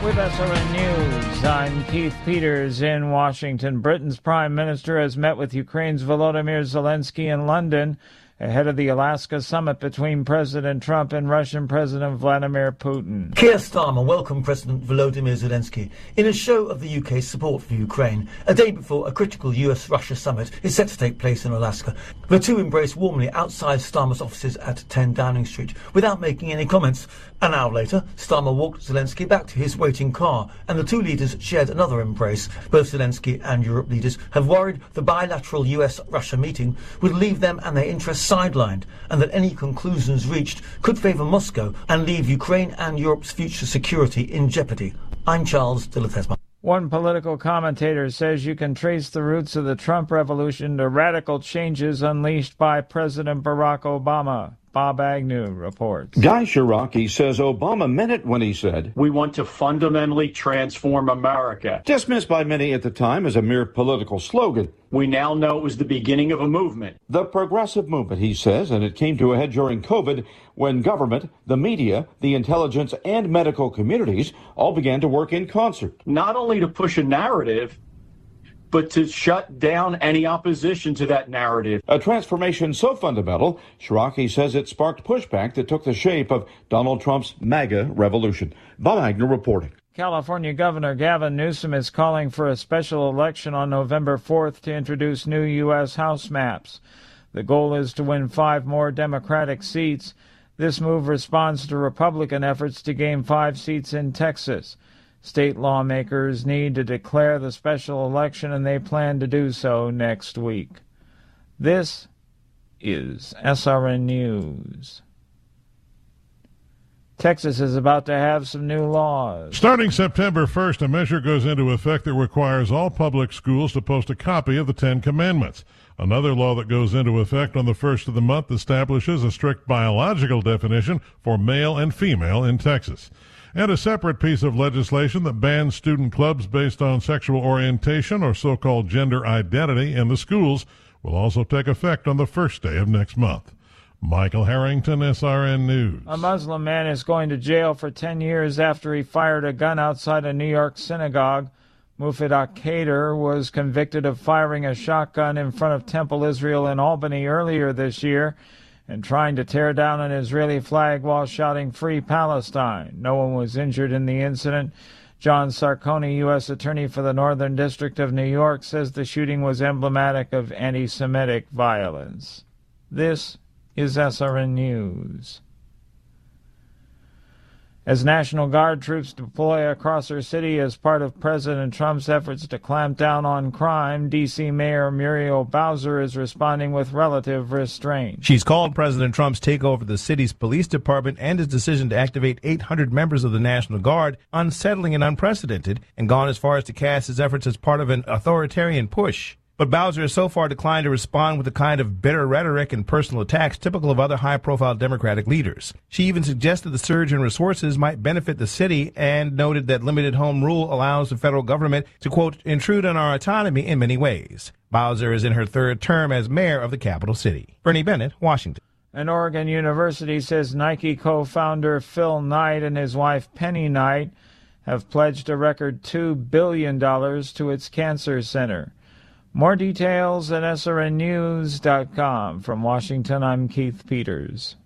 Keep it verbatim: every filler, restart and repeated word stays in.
With S R N News, I'm Keith Peters in Washington. Britain's prime minister has met with Ukraine's Volodymyr Zelensky in London ahead of the Alaska summit between President Trump and Russian President Vladimir Putin. Keir Starmer welcomed President Volodymyr Zelensky in a show of the U K's support for Ukraine, a day before a critical U S Russia summit is set to take place in Alaska. The two embraced warmly outside Starmer's offices at ten Downing Street without making any comments. An hour later, Starmer walked Zelensky back to his waiting car, and the two leaders shared another embrace. Both Zelensky and Europe leaders have worried the bilateral U S Russia meeting would leave them and their interests sidelined, and that any conclusions reached could favour Moscow and leave Ukraine and Europe's future security in jeopardy. I'm Charles de Ledesma. One political commentator says you can trace the roots of the Trump revolution to radical changes unleashed by President Barack Obama. Bob Agnew reports. Guy Shiraki says Obama meant it when he said, "We want to fundamentally transform America." Dismissed by many at the time as a mere political slogan. We now know it was the beginning of a movement. The progressive movement, he says, and it came to a head during COVID when government, the media, the intelligence, and medical communities all began to work in concert. Not only to push a narrative, but to shut down any opposition to that narrative. A transformation so fundamental, Shiraki says it sparked pushback that took the shape of Donald Trump's MAGA revolution. Bob Agnew reporting. California Governor Gavin Newsom is calling for a special election on November fourth to introduce new U S House maps. The goal is to win five more Democratic seats. This move responds to Republican efforts to gain five seats in Texas. State lawmakers need to declare the special election, and they plan to do so next week. This is S R N News. Texas is about to have some new laws. Starting September first, a measure goes into effect that requires all public schools to post a copy of the Ten Commandments. Another law that goes into effect on the first of the month establishes a strict biological definition for male and female in Texas. And a separate piece of legislation that bans student clubs based on sexual orientation or so-called gender identity in the schools will also take effect on the first day of next month. Michael Harrington, S R N News. A Muslim man is going to jail for ten years after he fired a gun outside a New York synagogue. Mufid Al-Qadir was convicted of firing a shotgun in front of Temple Israel in Albany earlier this year and trying to tear down an Israeli flag while shouting "Free Palestine." No one was injured in the incident. John Sarconi, U S Attorney for the Northern District of New York, says the shooting was emblematic of anti-Semitic violence. This is S R N News. As National Guard troops deploy across our city as part of President Trump's efforts to clamp down on crime, D C Mayor Muriel Bowser is responding with relative restraint. She's called President Trump's takeover of the city's police department and his decision to activate eight hundred members of the National Guard unsettling and unprecedented, and gone as far as to cast his efforts as part of an authoritarian push. But Bowser has so far declined to respond with the kind of bitter rhetoric and personal attacks typical of other high-profile Democratic leaders. She even suggested the surge in resources might benefit the city and noted that limited home rule allows the federal government to, quote, intrude on our autonomy in many ways. Bowser is in her third term as mayor of the capital city. Bernie Bennett, Washington. An Oregon university says Nike co-founder Phil Knight and his wife Penny Knight have pledged a record two billion dollars to its cancer center. More details at S R N news dot com. From Washington, I'm Keith Peters.